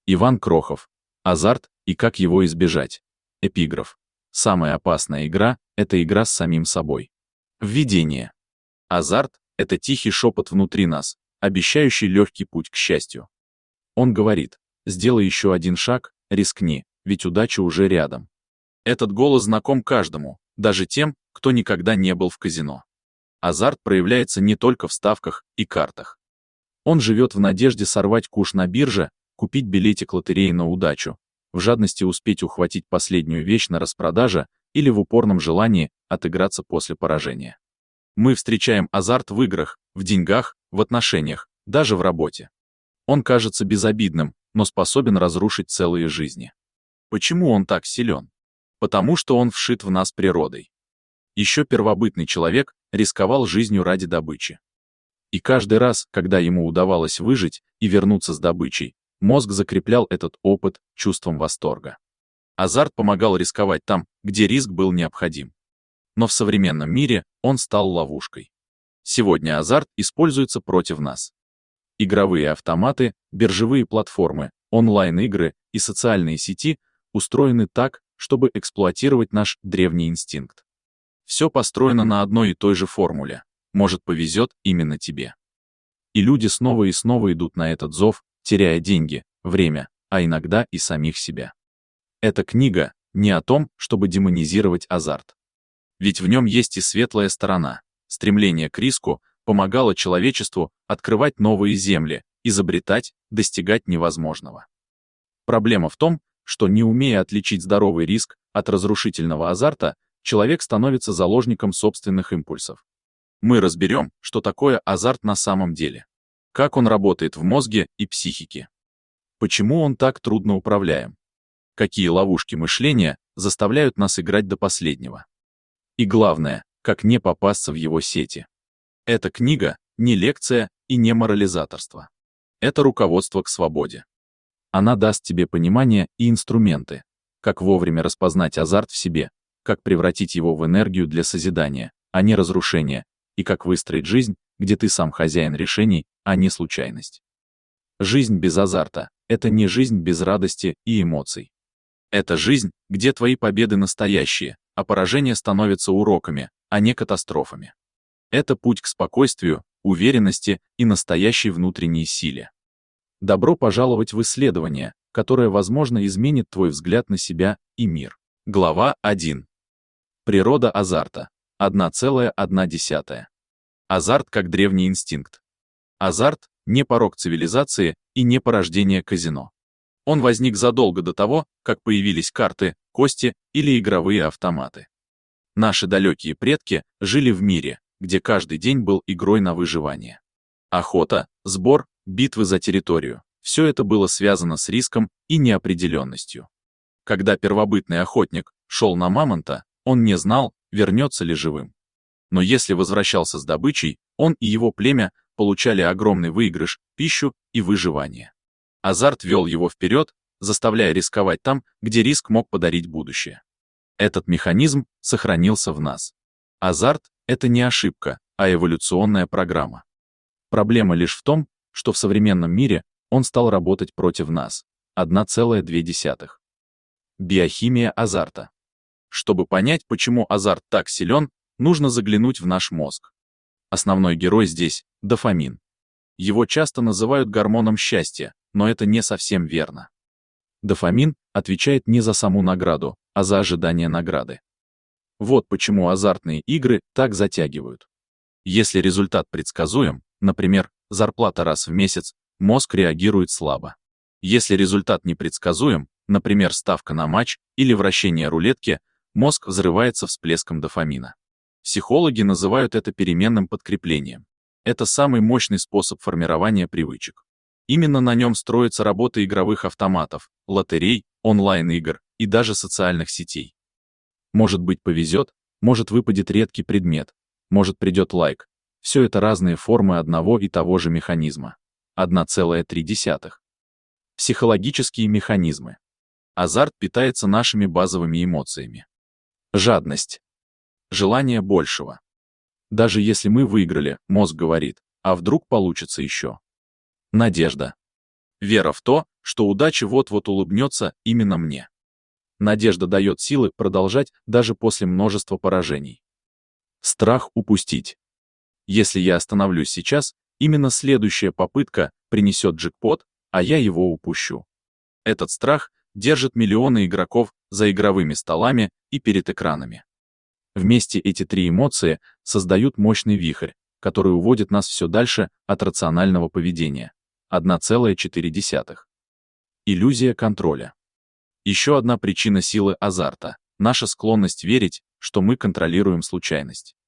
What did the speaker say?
Иван Крохов. Азарт и как его избежать. Эпиграф. Самая опасная игра – это игра с самим собой. Введение. Азарт – это тихий шепот внутри нас, обещающий легкий путь к счастью. Он говорит: сделай еще один шаг, рискни, ведь удача уже рядом. Этот голос знаком каждому, даже тем, кто никогда не был в казино. Азарт проявляется не только в ставках и картах. Он живет в надежде сорвать куш на бирже, купить билетик лотереи на удачу, в жадности успеть ухватить последнюю вещь на распродаже или в упорном желании отыграться после поражения. Мы встречаем азарт в играх, в деньгах, в отношениях, даже в работе. Он кажется безобидным, но способен разрушить целые жизни. Почему он так силен? Потому что он вшит в нас природой. Еще первобытный человек рисковал жизнью ради добычи. И каждый раз, когда ему удавалось выжить и вернуться с добычей, мозг закреплял этот опыт чувством восторга. Азарт помогал рисковать там, где риск был необходим. Но в современном мире он стал ловушкой. Сегодня азарт используется против нас. Игровые автоматы, биржевые платформы, онлайн-игры и социальные сети устроены так, чтобы эксплуатировать наш древний инстинкт. Все построено на одной и той же формуле. Может, повезет именно тебе. И люди снова и снова идут на этот зов, теряя деньги, время, а иногда и самих себя. Эта книга не о том, чтобы демонизировать азарт. Ведь в нем есть и светлая сторона. Стремление к риску помогало человечеству открывать новые земли, изобретать, достигать невозможного. Проблема в том, что не умея отличить здоровый риск от разрушительного азарта, человек становится заложником собственных импульсов. Мы разберем, что такое азарт на самом деле, как он работает в мозге и психике, почему он так трудно управляем, какие ловушки мышления заставляют нас играть до последнего. И главное, как не попасться в его сети. Эта книга не лекция и не морализаторство. Это руководство к свободе. Она даст тебе понимание и инструменты, как вовремя распознать азарт в себе, как превратить его в энергию для созидания, а не разрушения, и как выстроить жизнь, где ты сам хозяин решений, а не случайность. Жизнь без азарта — это не жизнь без радости и эмоций. Это жизнь, где твои победы настоящие, а поражения становятся уроками, а не катастрофами. Это путь к спокойствию, уверенности и настоящей внутренней силе. Добро пожаловать в исследование, которое, возможно, изменит твой взгляд на себя и мир. Глава 1. Природа азарта. 1,1. Азарт как древний инстинкт. Азарт — не порок цивилизации и не порождение казино. Он возник задолго до того, как появились карты, кости или игровые автоматы. Наши далекие предки жили в мире, где каждый день был игрой на выживание. Охота, сбор, битвы за территорию — все это было связано с риском и неопределенностью. Когда первобытный охотник шел на мамонта, он не знал, вернется ли живым. Но если возвращался с добычей, он и его племя получали огромный выигрыш, пищу и выживание. Азарт вел его вперед, заставляя рисковать там, где риск мог подарить будущее. Этот механизм сохранился в нас. Азарт — это не ошибка, а эволюционная программа. Проблема лишь в том, что в современном мире он стал работать против нас. 1,2. Биохимия азарта. Чтобы понять, почему азарт так силен, нужно заглянуть в наш мозг. Основной герой здесь — дофамин. Его часто называют гормоном счастья, но это не совсем верно. Дофамин отвечает не за саму награду, а за ожидание награды. Вот почему азартные игры так затягивают. Если результат предсказуем, например, зарплата раз в месяц, мозг реагирует слабо. Если результат непредсказуем, например, ставка на матч или вращение рулетки, мозг взрывается всплеском дофамина. Психологи называют это переменным подкреплением. Это самый мощный способ формирования привычек. Именно на нем строится работа игровых автоматов, лотерей, онлайн-игр и даже социальных сетей. Может быть, повезет, может, выпадет редкий предмет, может, придет лайк. Все это разные формы одного и того же механизма. 1,3. Психологические механизмы. Азарт питается нашими базовыми эмоциями. Жадность. Желание большего. Даже если мы выиграли, мозг говорит: а вдруг получится еще? Надежда. Вера в то, что удача вот-вот улыбнется именно мне. Надежда дает силы продолжать даже после множества поражений. Страх упустить. Если я остановлюсь сейчас, именно следующая попытка принесет джекпот, а я его упущу. Этот страх держит миллионы игроков за игровыми столами и перед экранами. Вместе эти три эмоции создают мощный вихрь, который уводит нас все дальше от рационального поведения. 1,4. Иллюзия контроля. Еще одна причина силы азарта — наша склонность верить, что мы контролируем случайность.